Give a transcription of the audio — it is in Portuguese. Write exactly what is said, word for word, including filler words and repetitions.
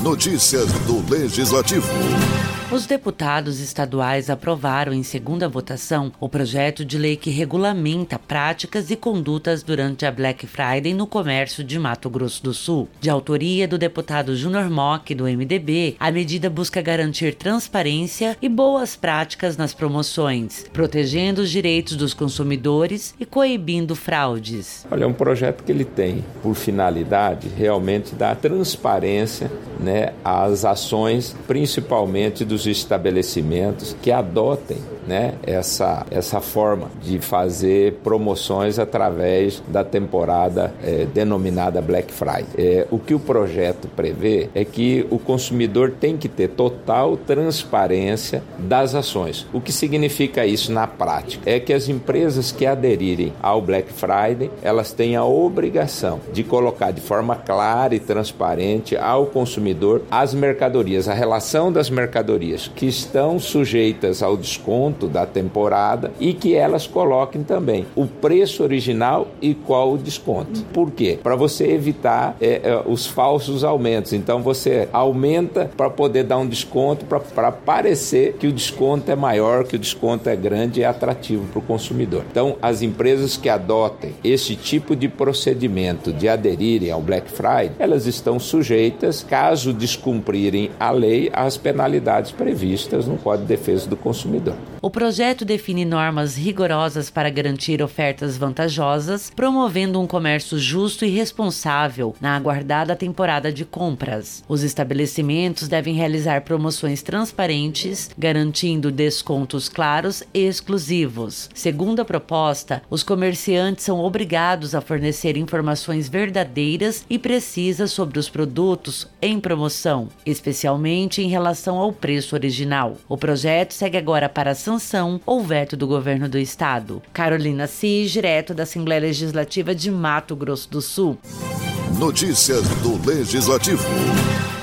Notícias do Legislativo. Os deputados estaduais aprovaram em segunda votação o projeto de lei que regulamenta práticas e condutas durante a Black Friday no comércio de Mato Grosso do Sul. De autoria do deputado Júnior Mock, do M D B, a medida busca garantir transparência e boas práticas nas promoções, protegendo os direitos dos consumidores e coibindo fraudes. Olha, é um projeto que ele tem por finalidade realmente dar transparência, né, às ações, principalmente dos estabelecimentos que adotem, né, essa, essa forma de fazer promoções através da temporada é, denominada Black Friday. É, o que o projeto prevê é que o consumidor tem que ter total transparência das ações. O que significa isso na prática? É que as empresas que aderirem ao Black Friday, elas têm a obrigação de colocar de forma clara e transparente ao consumidor as mercadorias, a relação das mercadorias que estão sujeitas ao desconto da temporada e que elas coloquem também o preço original e qual o desconto. Por quê? Para você evitar é, é, os falsos aumentos. Então você aumenta para poder dar um desconto, para parecer que o desconto é maior, que o desconto é grande e é atrativo para o consumidor. Então as empresas que adotem esse tipo de procedimento de aderirem ao Black Friday, elas estão sujeitas, caso descumprirem a lei, às penalidades previstas no Código de Defesa do Consumidor. O projeto define normas rigorosas para garantir ofertas vantajosas, promovendo um comércio justo e responsável na aguardada temporada de compras. Os estabelecimentos devem realizar promoções transparentes, garantindo descontos claros e exclusivos. Segundo a proposta, os comerciantes são obrigados a fornecer informações verdadeiras e precisas sobre os produtos em promoção, especialmente em relação ao preço original. O projeto segue agora para a sanção ou veto do governo do estado. Carolina Cis, direto da Assembleia Legislativa de Mato Grosso do Sul. Notícias do Legislativo.